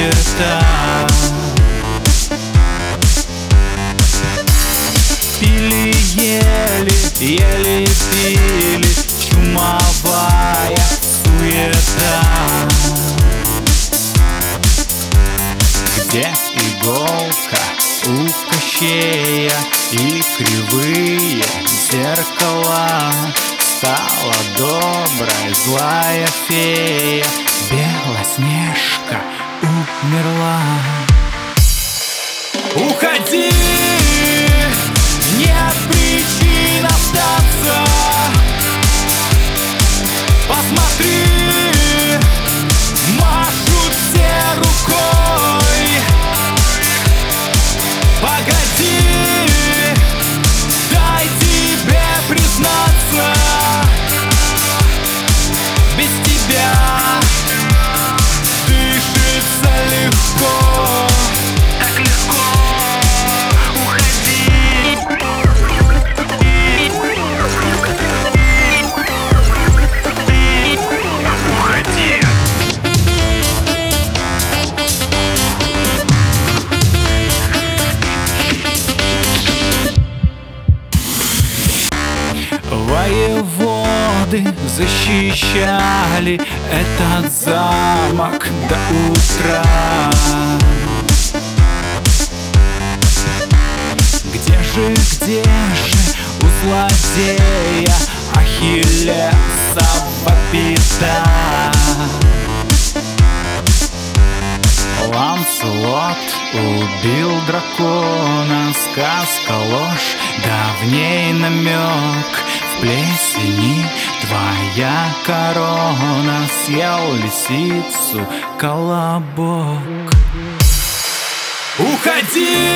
суета. Пили, ели, ели, пили, чумовая суета. Где иголка у Кощея и кривые зеркала? Стала добрая злая фея, Белоснежка умерла. Уходи, нет причин остаться. Посмотри, машут все рукой. Погоди, дай тебе признаться, без тебя дышится легко. Так легко, уходи. Уходи. Воеводы защищали этот замок до утра. Где же у злодея Ахиллесова пята? Ланселот убил дракона, сказка ложь, давней намек. В плесени твоя корона, съел лисицу колобок. Уходи,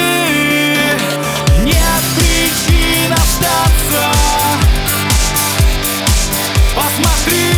нет причин остаться. Посмотри,